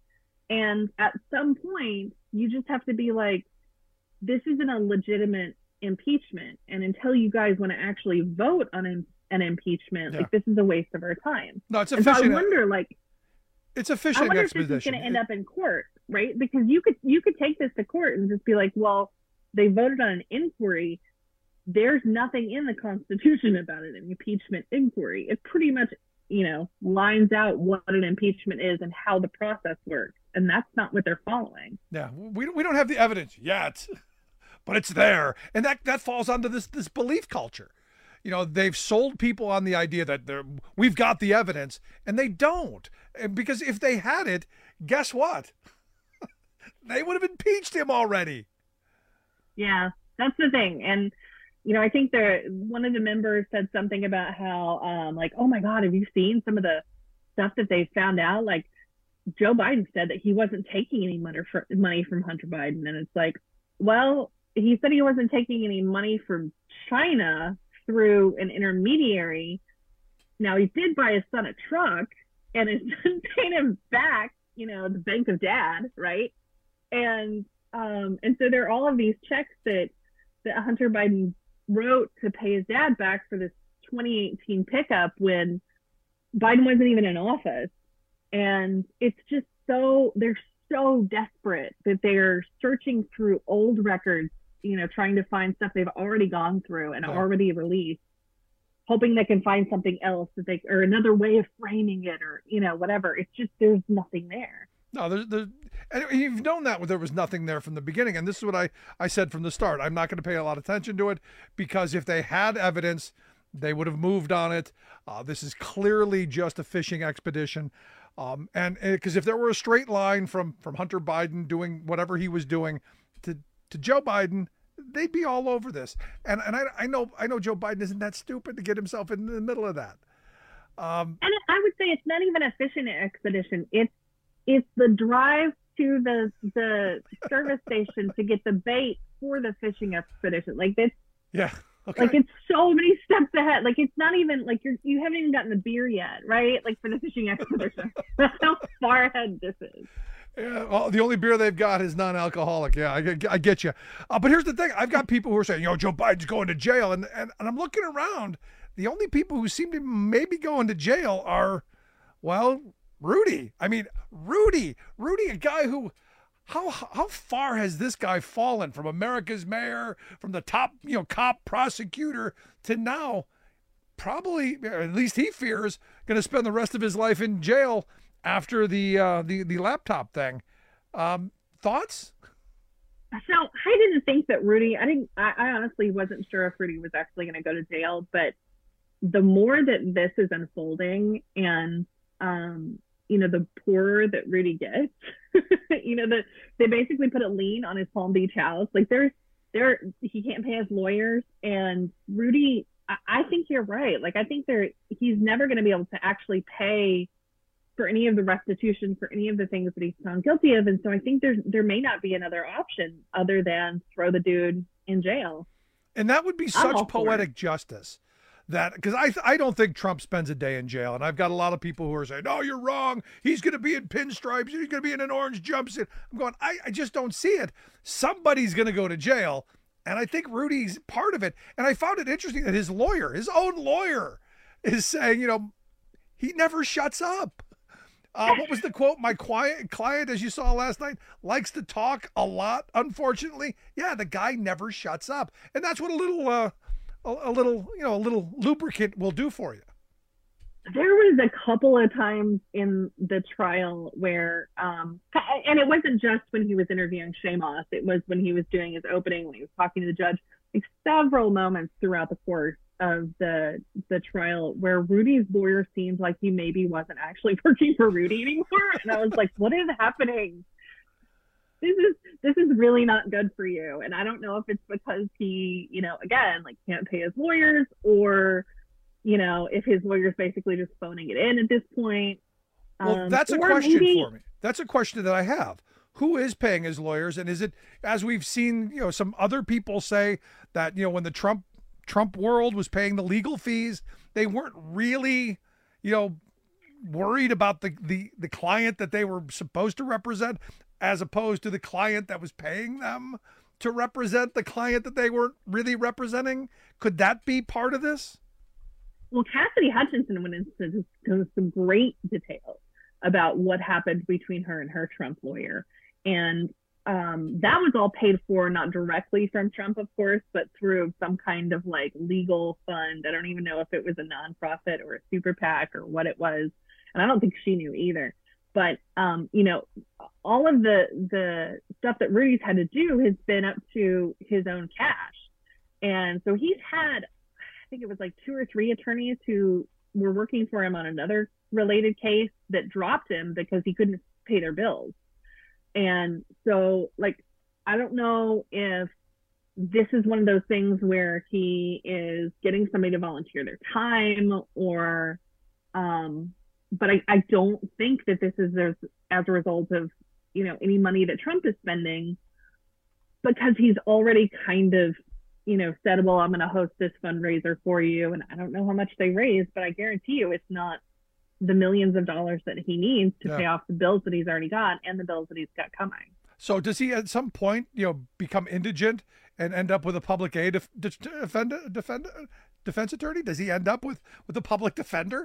And at some point, you just have to be like, this isn't a legitimate impeachment, and until you guys want to actually vote on an impeachment, like, this is a waste of our time. No, it's a fishing. So I wonder, it's a fishing expedition. If this is going to end up in court, right? Because you could take this to court and just be like, well, they voted on an inquiry. There's nothing in the Constitution about an impeachment inquiry. It pretty much, lines out what an impeachment is and how the process works, and that's not what they're following. Yeah, we don't have the evidence yet. But it's there, and that falls onto this belief culture. They've sold people on the idea that we've got the evidence, and they don't. Because if they had it, guess what? They would have impeached him already. Yeah, that's the thing. And I think one of the members said something about how, like, oh my God, have you seen some of the stuff that they found out? Like, Joe Biden said that he wasn't taking any money from Hunter Biden, and it's like, well, he said he wasn't taking any money from China through an intermediary. Now, he did buy his son a truck, and his son paid him back, the Bank of Dad, right? And so there are all of these checks that Hunter Biden wrote to pay his dad back for this 2018 pickup when Biden wasn't even in office. And it's just they're so desperate that they're searching through old records, trying to find stuff they've already gone through and already released, hoping they can find something else or another way of framing it, or, whatever. It's just, there's nothing there. No, and you've known that there was nothing there from the beginning. And this is what I said from the start. I'm not going to pay a lot of attention to it, because if they had evidence, they would have moved on it. This is clearly just a fishing expedition. And because if there were a straight line from Hunter Biden doing whatever he was doing to Joe Biden, they'd be all over this. And I know Joe Biden isn't that stupid to get himself in the middle of that. And I would say it's not even a fishing expedition. It's the drive to the service station to get the bait for the fishing expedition. Like this. Yeah. Okay. Like, it's so many steps ahead. Like, it's not even like you haven't even gotten the beer yet, right? Like, for the fishing expedition. That's how far ahead this is. Yeah, well, the only beer they've got is non-alcoholic. Yeah, I get you. But here's the thing. I've got people who are saying, Joe Biden's going to jail. And I'm looking around. The only people who seem to maybe going to jail are, well, Rudy. I mean, Rudy, a guy who, how far has this guy fallen from America's mayor, from the top, cop prosecutor to now probably, at least he fears, going to spend the rest of his life in jail after the laptop thing. Thoughts? So I didn't think that Rudy, I honestly wasn't sure if Rudy was actually going to go to jail, but the more that this is unfolding and, the poorer that Rudy gets, they basically put a lien on his Palm Beach house. Like he can't pay his lawyers, and Rudy, I think you're right. Like, I think he's never going to be able to actually pay for any of the restitution for any of the things that he's found guilty of. And so I think there may not be another option other than throw the dude in jail. And that would be such poetic justice. That, because I don't think Trump spends a day in jail, and I've got a lot of people who are saying, no, you're wrong. He's going to be in pinstripes. He's going to be in an orange jumpsuit. I'm going, I just don't see it. Somebody's going to go to jail, and I think Rudy's part of it. And I found it interesting that his own lawyer, is saying, he never shuts up. What was the quote? My client, as you saw last night, likes to talk a lot, unfortunately. Yeah, the guy never shuts up. And that's what a little lubricant will do for you. There was a couple of times in the trial where, and it wasn't just when he was interviewing Shamos, it was when he was doing his opening, when he was talking to the judge, like several moments throughout the course of the trial where Rudy's lawyer seemed like he maybe wasn't actually working for Rudy anymore. And I was like, what is happening? This is really not good for you. And I don't know if it's because he, again, like, can't pay his lawyers, or, if his lawyer's basically just phoning it in at this point. Well, that's a question for me. That's a question that I have. Who is paying his lawyers? And is it, as we've seen, some other people say that, when the Trump world was paying the legal fees, they weren't really, worried about the client that they were supposed to represent, as opposed to the client that was paying them to represent the client that they weren't really representing. Could that be part of this? Well, Cassidy Hutchinson went into some great detail about what happened between her and her Trump lawyer. And that was all paid for, not directly from Trump, of course, but through some kind of like legal fund. I don't even know if it was a nonprofit or a super PAC or what it was. And I don't think she knew either. But, all of the stuff that Rudy's had to do has been up to his own cash. And so he's had, I think it was like 2 or 3 attorneys who were working for him on another related case that dropped him because he couldn't pay their bills. And so, like, I don't know if this is one of those things where he is getting somebody to volunteer their time, or, but I don't think that this is as a result of, any money that Trump is spending, because he's already kind of, said, well, I'm going to host this fundraiser for you. And I don't know how much they raised, but I guarantee you it's not the millions of dollars that he needs to pay off the bills that he's already got and the bills that he's got coming. So does he at some point, become indigent and end up with a public aid defense attorney? Does he end up with a public defender?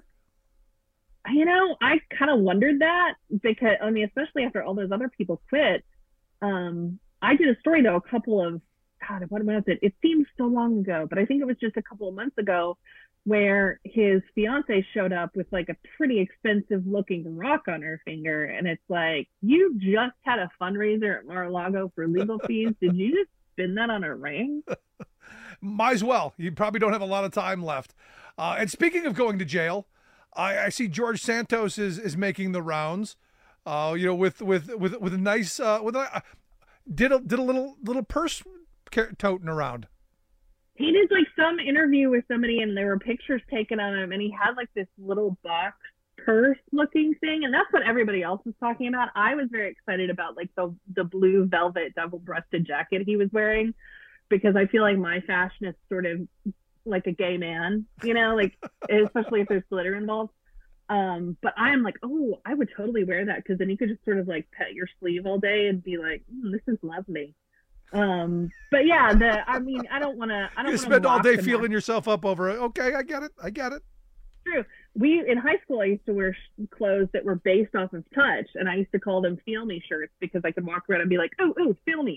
I kind of wondered that, because, especially after all those other people quit. I did a story, though, a couple of, what was it? It seems so long ago, but I think it was just a couple of months ago, where his fiance showed up with like a pretty expensive looking rock on her finger. And it's like, you just had a fundraiser at Mar-a-Lago for legal fees. Did you just spin that on a ring? Might as well. You probably don't have a lot of time left. And speaking of going to jail, I see George Santos is making the rounds, with a nice, did a little purse toting around. He did like some interview with somebody, and there were pictures taken of him, and he had like this little box purse looking thing, and that's what everybody else was talking about. I was very excited about like the blue velvet double-breasted jacket he was wearing, because I feel like my fashion is sort of like a gay man, like especially if there's glitter involved. But I'm like, oh, I would totally wear that, because then you could just sort of like pet your sleeve all day and be like, this is lovely. But yeah, I don't want to. You spend all day feeling yourself up over it. Okay, I get it. True. In high school, I used to wear clothes that were based off of touch, and I used to call them "feel me" shirts, because I could walk around and be like, "Oh, feel me."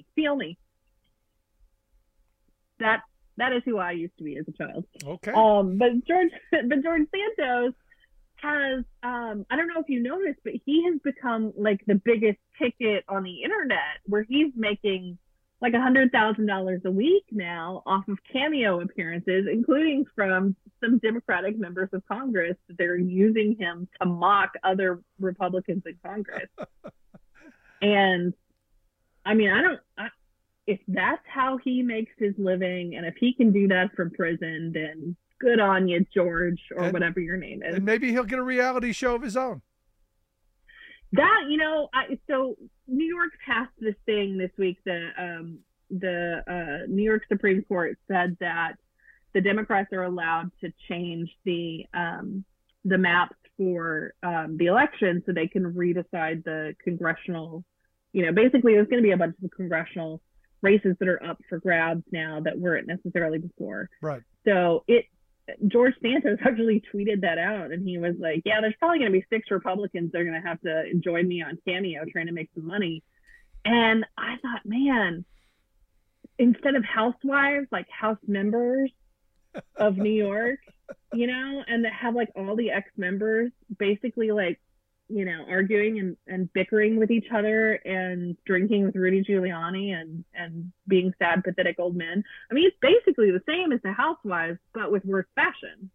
That is who I used to be as a child. Okay. But George Santos has, I don't know if you noticed, but he has become like the biggest ticket on the internet, where he's making like $100,000 a week now off of cameo appearances, including from some Democratic members of Congress. They're using him to mock other Republicans in Congress. And I mean, if that's how he makes his living, and if he can do that from prison, then good on you, George, or whatever your name is. And maybe he'll get a reality show of his own. That, so New York passed this thing this week. The New York Supreme Court said that the Democrats are allowed to change the maps for the election, so they can redecide the congressional. Basically, there's going to be a bunch of congressional races that are up for grabs now that weren't necessarily before. Right. So George Santos actually tweeted that out, and he was like, yeah, there's probably going to be 6 Republicans that are going to have to join me on Cameo trying to make some money. And I thought, man, instead of housewives, like house members of New York, and that have like all the ex-members basically like, arguing and bickering with each other and drinking with Rudy Giuliani and being sad, pathetic old men. I mean, it's basically the same as the Housewives, but with worse fashion.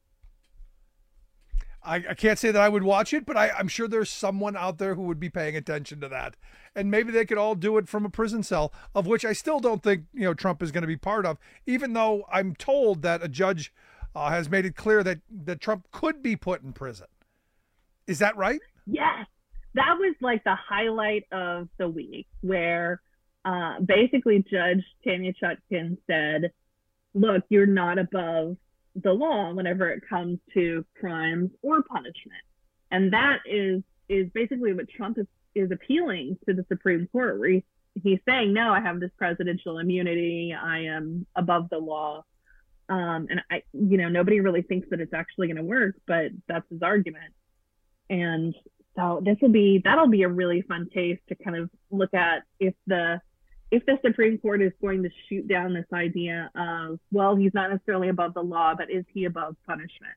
I can't say that I would watch it, but I'm sure there's someone out there who would be paying attention to that. And maybe they could all do it from a prison cell, of which I still don't think, Trump is going to be part of, even though I'm told that a judge has made it clear that Trump could be put in prison. Is that right? Yes, that was like the highlight of the week, where basically Judge Tanya Chutkan said, look, you're not above the law whenever it comes to crimes or punishment. And that is basically what Trump is appealing to the Supreme Court, where he's saying, no, I have this presidential immunity, I am above the law. And nobody really thinks that it's actually going to work, but that's his argument. And so that'll be a really fun case to kind of look at, if the Supreme Court is going to shoot down this idea of, well, he's not necessarily above the law, but is he above punishment?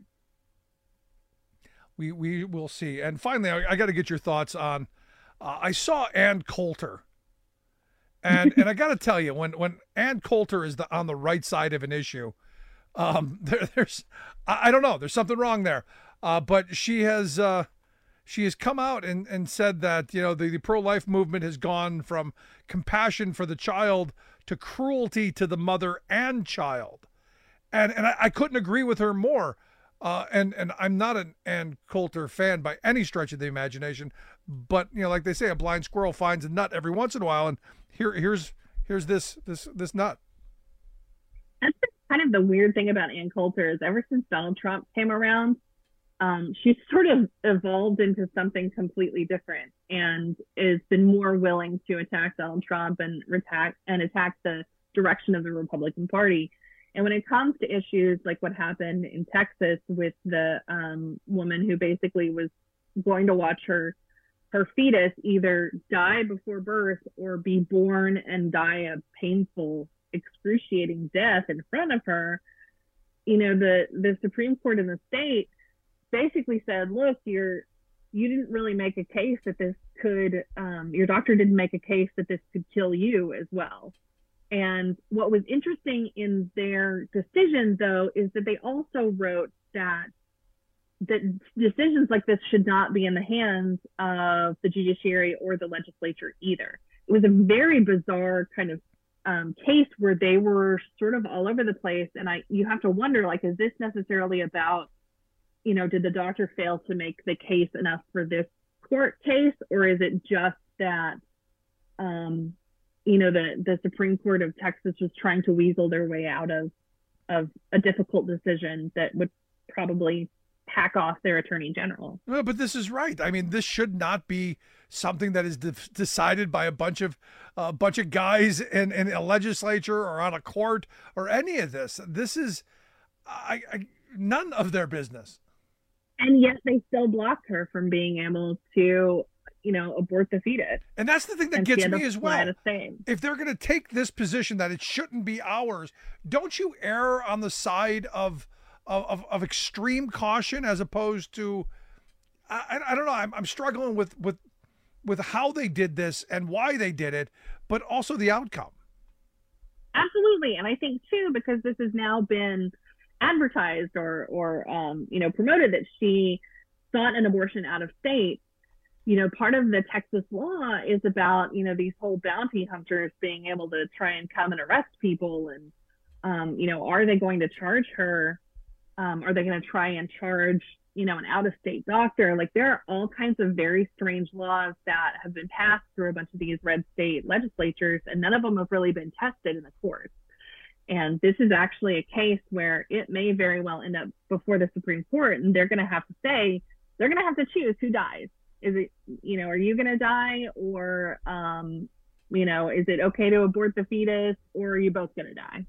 We will see. And finally, I got to get your thoughts on, I saw Ann Coulter. And I got to tell you, when Ann Coulter is on the right side of an issue, there's I don't know, there's something wrong there. But she has come out and said that, the pro-life movement has gone from compassion for the child to cruelty to the mother and child. And I couldn't agree with her more. And I'm not an Ann Coulter fan by any stretch of the imagination, but like they say, a blind squirrel finds a nut every once in a while, and here's this nut. That's kind of the weird thing about Ann Coulter, is ever since Donald Trump came around, she's sort of evolved into something completely different, and has been more willing to attack Donald Trump and attack the direction of the Republican Party. And when it comes to issues like what happened in Texas with the woman who basically was going to watch her fetus either die before birth or be born and die a painful, excruciating death in front of her, the Supreme Court in the state basically said, look, you didn't really make a case that this could, your doctor didn't make a case that this could kill you as well. And what was interesting in their decision, though, is that they also wrote that decisions like this should not be in the hands of the judiciary or the legislature either. It was a very bizarre kind of case where they were sort of all over the place. And you have to wonder, like, is this necessarily about, did the doctor fail to make the case enough for this court case? Or is it just that, the Supreme Court of Texas was trying to weasel their way out of a difficult decision that would probably hack off their attorney general. No, but this is right. I mean, this should not be something that is decided by a bunch of guys in a legislature or on a court or any of this. This is none of their business. And yet they still blocked her from being able to, abort the fetus. And that's the thing that gets me as well. If they're going to take this position that it shouldn't be ours, don't you err on the side of extreme caution as opposed to, I don't know. I'm struggling with how they did this and why they did it, but also the outcome. Absolutely. And I think too, because this has now been advertised or promoted that she sought an abortion out of state. Part of the Texas law is about, these whole bounty hunters being able to try and come and arrest people. And, are they going to charge her? Are they going to try and charge, an out-of-state doctor? Like, there are all kinds of very strange laws that have been passed through a bunch of these red state legislatures, and none of them have really been tested in the courts. And this is actually a case where it may very well end up before the Supreme Court, and they're going to have to choose who dies. Is it, are you going to die, or, is it okay to abort the fetus, or are you both going to die?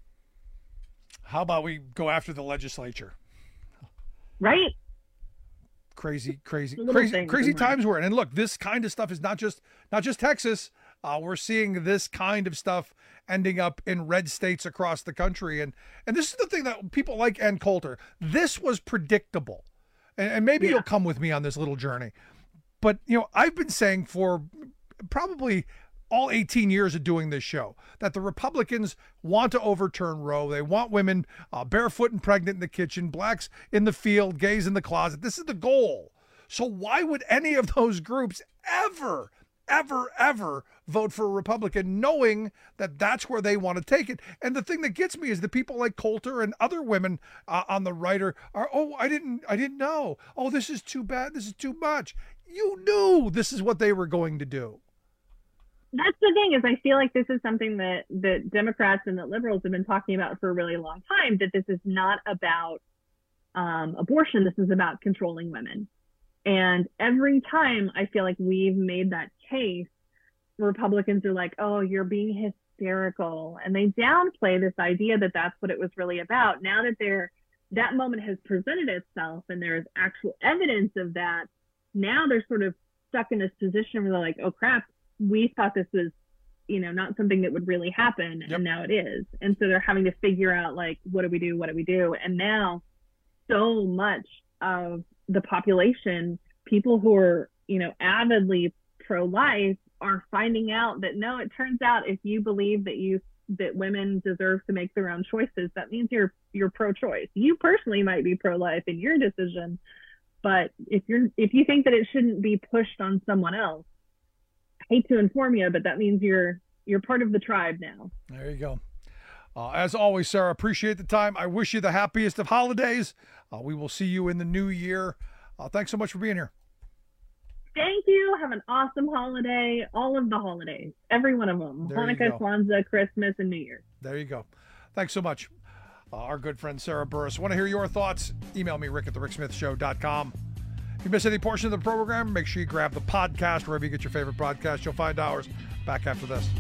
How about we go after the legislature? Right? Crazy times we're in. And look, this kind of stuff is not just Texas. We're seeing this kind of stuff ending up in red states across the country. And this is the thing that people like Ann Coulter. This was predictable. And maybe you'll come with me on this little journey. But, I've been saying for probably all 18 years of doing this show that the Republicans want to overturn Roe. They want women barefoot and pregnant in the kitchen, blacks in the field, gays in the closet. This is the goal. So why would any of those groups ever vote for a Republican, knowing that that's where they want to take it? And the thing that gets me is the people like Coulter and other women on the right are, I didn't know. Oh, this is too bad. This is too much. You knew this is what they were going to do. That's the thing, is I feel like this is something that Democrats and that liberals have been talking about for a really long time, that this is not about abortion. This is about controlling women. And every time I feel like we've made that case, Republicans are like, oh, you're being hysterical. And they downplay this idea that that's what it was really about. Now that that moment has presented itself and there's actual evidence of that, now they're sort of stuck in this position where they're like, oh, crap, we thought this was, not something that would really happen. Yep. And now it is. And so they're having to figure out, like, what do we do? What do we do? And now so much of the population, people who are, avidly pro-life, are finding out that, no, it turns out if you believe that women deserve to make their own choices, that means you're pro-choice. You personally might be pro-life in your decision, but if you think that it shouldn't be pushed on someone else, I hate to inform you, but that means you're part of the tribe now. There you go. As always, Sarah, appreciate the time. I wish you the happiest of holidays. We will see you in the new year. Thanks so much for being here. Thank you. Have an awesome holiday. All of the holidays, every one of them. There Hanukkah, Kwanzaa, Christmas, and New Year. There you go. Thanks so much. Our good friend Sarah Burris. Want to hear your thoughts? Email me, rick@thericksmithshow.com. If you miss any portion of the program, make sure you grab the podcast wherever you get your favorite podcast. You'll find ours. Back after this.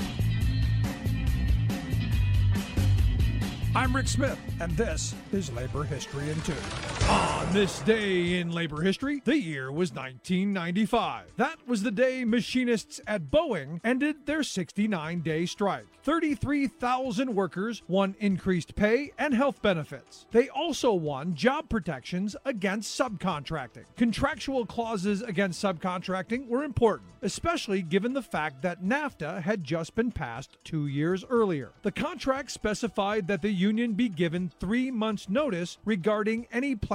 I'm Rick Smith, and this is Labor History in 2. On this day in labor history, the year was 1995. That was the day machinists at Boeing ended their 69-day strike. 33,000 workers won increased pay and health benefits. They also won job protections against subcontracting. Contractual clauses against subcontracting were important, especially given the fact that NAFTA had just been passed 2 years earlier. The contract specified that the union be given 3 months' notice regarding any plan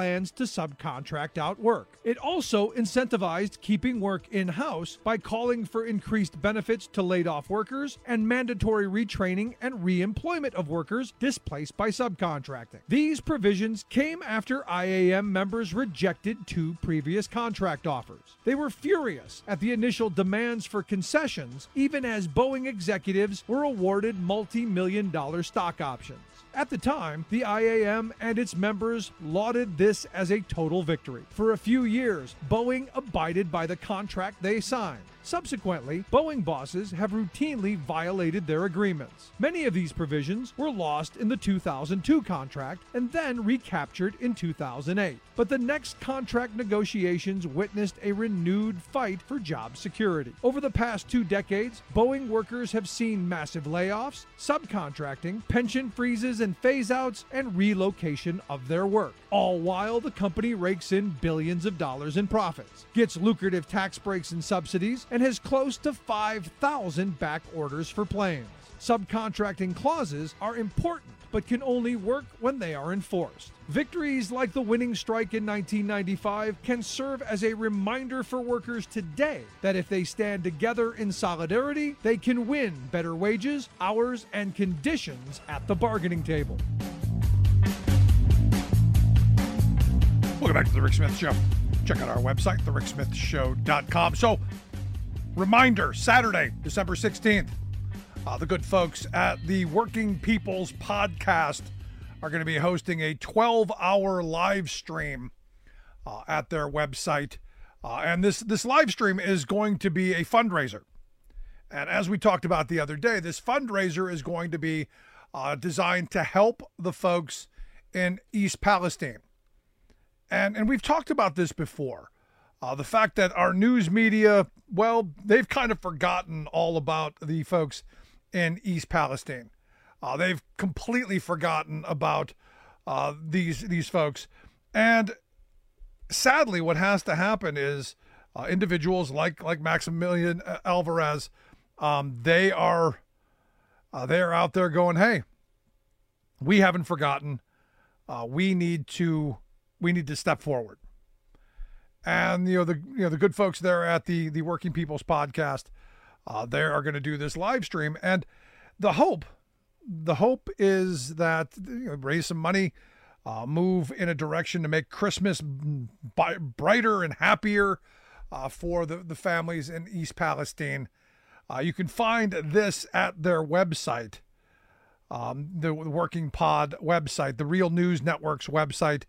plans to subcontract out work. It also incentivized keeping work in-house by calling for increased benefits to laid-off workers and mandatory retraining and re-employment of workers displaced by subcontracting. These provisions came after IAM members rejected 2 previous contract offers. They were furious at the initial demands for concessions, even as Boeing executives were awarded multi-million-dollar stock options. At the time, the IAM and its members lauded this as a total victory. For a few years, Boeing abided by the contract they signed. Subsequently, Boeing bosses have routinely violated their agreements. Many of these provisions were lost in the 2002 contract and then recaptured in 2008. But the next contract negotiations witnessed a renewed fight for job security. Over the past 2 decades, Boeing workers have seen massive layoffs, subcontracting, pension freezes and phase-outs, and relocation of their work. All while the company rakes in billions of dollars in profits, gets lucrative tax breaks and subsidies, and has close to 5,000 back orders for planes. Subcontracting clauses are important, but can only work when they are enforced. Victories like the winning strike in 1995 can serve as a reminder for workers today that if they stand together in solidarity, they can win better wages, hours, and conditions at the bargaining table. Welcome back to The Rick Smith Show. Check out our website, thericksmithshow.com. So, reminder, Saturday, December 16th, the good folks at the Working People's Podcast are going to be hosting a 12-hour live stream at their website. And this live stream is going to be a fundraiser. And as we talked about the other day, this fundraiser is going to be designed to help the folks in East Palestine. And we've talked about this before. The fact that our news media, well, they've kind of forgotten all about the folks in East Palestine. They've completely forgotten about these folks. And sadly, what has to happen is individuals like Maximilian Alvarez, they are out there going, hey, we haven't forgotten. We need to step forward. And the good folks there at the Working People's Podcast, they are going to do this live stream, and the hope is that raise some money, move in a direction to make Christmas brighter and happier for the families in East Palestine. You can find this at their website, the Working Pod website, the Real News Network's website.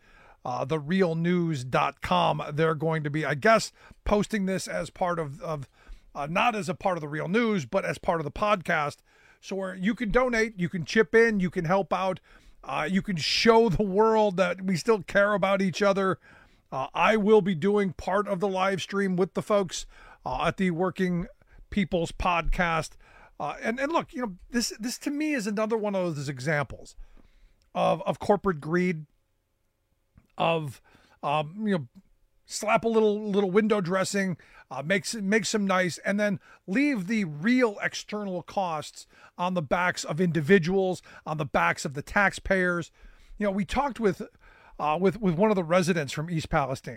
TheRealNews.com. They're going to be, I guess, posting this as part of not as a part of the Real News, but as part of the podcast. So where you can donate, you can chip in, you can help out, you can show the world that we still care about each other. I will be doing part of the live stream with the folks at the Working People's Podcast. And look, this to me is another one of those examples of corporate greed. Of slap a little window dressing, make some nice, and then leave the real external costs on the backs of individuals, on the backs of the taxpayers. We talked with one of the residents from East Palestine,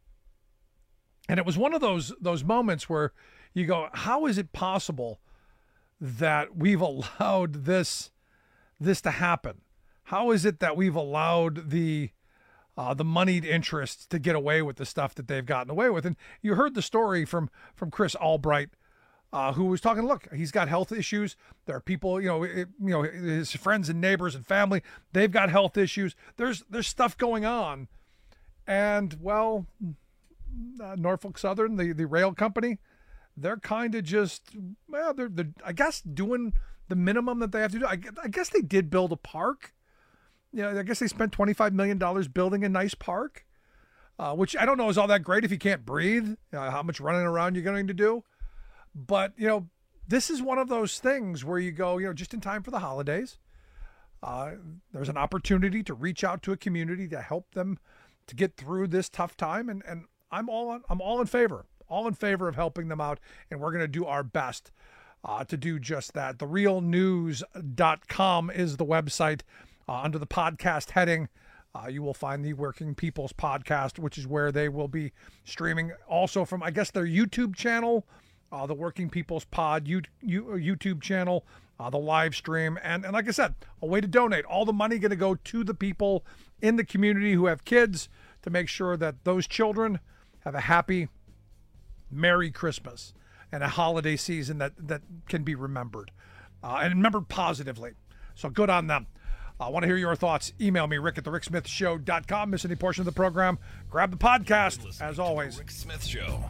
and it was one of those moments where you go, how is it possible that we've allowed this to happen? How is it that we've allowed the moneyed interests to get away with the stuff that they've gotten away with? And you heard the story from Chris Albright, who was talking, look, he's got health issues. There are people, his friends and neighbors and family, they've got health issues. There's stuff going on. And, well, Norfolk Southern, the rail company, they're kind of just, well, they're I guess doing the minimum that they have to do. I guess they did build a park. I guess they spent $25 million building a nice park, which I don't know is all that great if you can't breathe, how much running around you're going to do. But, this is one of those things where you go, just in time for the holidays, there's an opportunity to reach out to a community to help them to get through this tough time. And I'm all in favor of helping them out. And we're going to do our best to do just that. TheRealNews.com is the website. Under the podcast heading, You will find the Working People's Podcast, which is where they will be streaming also from, I guess, their YouTube channel, the Working People's Pod YouTube channel, the live stream. And like I said, a way to donate. All the money going to go to the people in the community who have kids to make sure that those children have a happy, Merry Christmas and a holiday season that can be remembered and remembered positively. So good on them. I want to hear your thoughts. Email me, Rick at thericksmithshow.com. Miss any portion of the program, grab the podcast, as always. Rick Smith Show.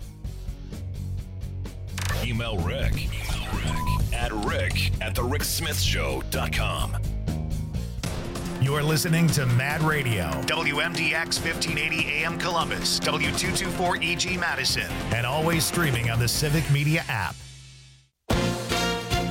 Email Rick at rick@thericksmithshow.com. You're listening to Mad Radio, WMDX 1580 AM Columbus, W224 EG Madison, and always streaming on the Civic Media app.